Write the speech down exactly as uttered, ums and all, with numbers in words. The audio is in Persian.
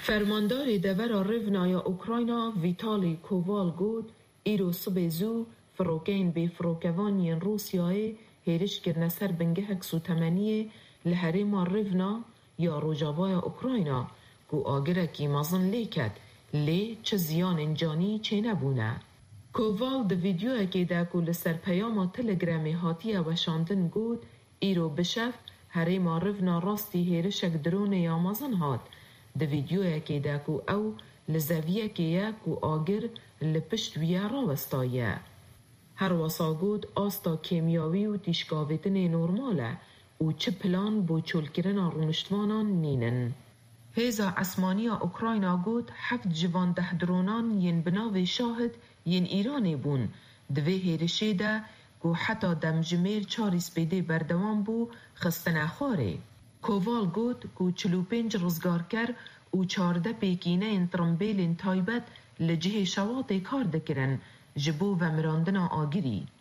فرماندار دور رونای اوکراینا ویتالی کووال گود ایرو صبح زو فروکین بی فروکوانی روسیای هیرش کرنه سر بنگه هکسو تمنیه لحریم رونا یا روجاوای اوکراینا گو آگره کی مازن لیکد لی چه زیان انجانی چه نبونه. کووال ده ویدیو اکی ده که لسر پیام تلگرامی هاتیه و شاندن گود ایرو بشف حریم رونا راستی هیرشک درون یا مازن هات. ده ویدیو اکی ده که او لزویه که یک که آگر لپشت ویا راوستایه. هر واسا گود آستا کیمیاوی و تیشکاویتن نورماله و چه پلان بو چول کرن رونشتوانان نینن. هیزا اسمانیا اوکراینا گود هفت جوان ده درونان ین بناوی شاهد ین ایرانی بون دوی هیرشی ده گو حتی دمجمیر چاری سپیده بردوان بو خستن خواره. کووال گود گو چلو پنج رزگار کر و چارده پیکینه این ترمبیل تایبت لجه شواط کار دکرن جبو و مراندنا آگیری.